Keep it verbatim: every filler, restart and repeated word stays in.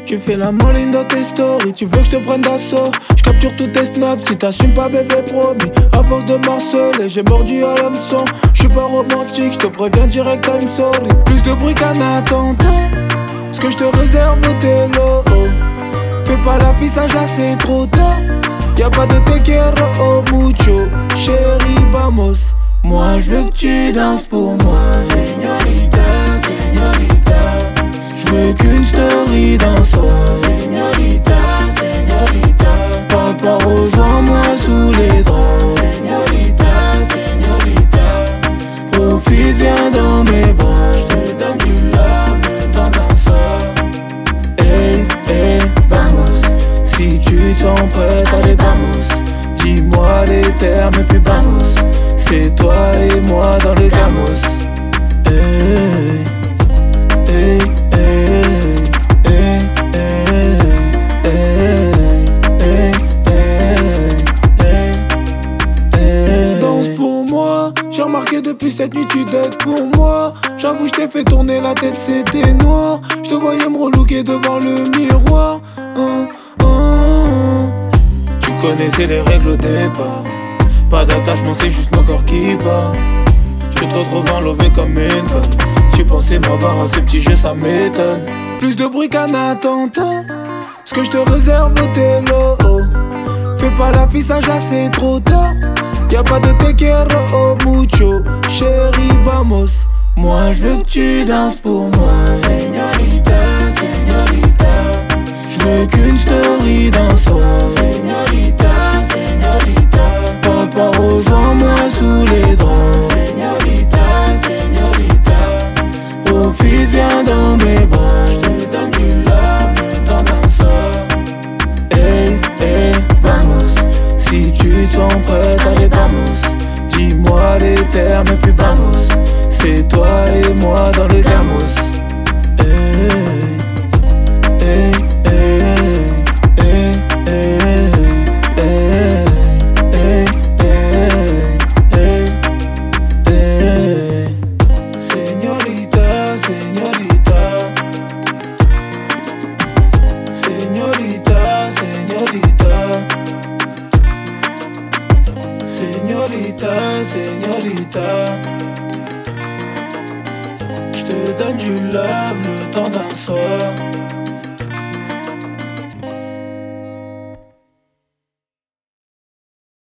Tu fais la maline dans tes stories, tu veux que je te prenne d'assaut. Je capture tous tes snaps, si t'assumes pas bébé promis. À force de marceler, j'ai mordu à l'hameçon. J'suis pas romantique, je te préviens direct, I'm sorry. Plus de bruit qu'un attentat, ce que je te réserve au télo. Fais pas l'affichage là c'est trop tard. Y'a pas de te quiero oh mucho, chérie vamos. Moi je veux que tu danses pour moi, señorita, señorita. J'veux qu'une story dans soi, señorita, señorita. Papa rejoins-moi sous les draps, señorita, señorita. Profite, viens dans mes bras, j'te donne du love, le temps d'un soir. Hey, hey, vamos. Si tu te sens prête, allez vamos. Dis-moi les termes et puis vamos. C'est toi et moi dans les gamos. Hey, hey, hey, hey, hey, hey, hey. Danse pour moi. J'ai remarqué depuis cette nuit tu dettes pour moi. J'avoue j't'ai fait tourner la tête, c'était noir. J'te voyais me relooker devant le miroir. hein, hein. Tu connaissais les règles au départ. Pas d'attachement, c'est juste mon corps qui bat. Je te retrouve enlevé comme une conne. Tu pensais m'avoir à ce petit jeu, ça m'étonne. Plus de bruit qu'un attentat, ce que je te réserve au télo. Fais pas l'affichage là, c'est trop tard. Y'a pas de te quiero oh mucho, chérie vamos. Moi je veux que tu danses pour moi, señorita, señorita. J'veux qu'une story dans soi, señorita, señorita. Papa rejoins-moi sous les draps, señorita, señorita. Profite, viens dans mes bras, j'te donne du love, le temps d'un soir. Hey, hey, vamos. Si tu te sens prête, allez vamos. Dis-moi les termes et puis vamos. C'est toi et moi dans les gamos. Hey, hey, hey, hey, hey, hey. Señorita, señorita. Señorita, señorita. Señorita, señorita. J'te donne du love le temps d'un soir.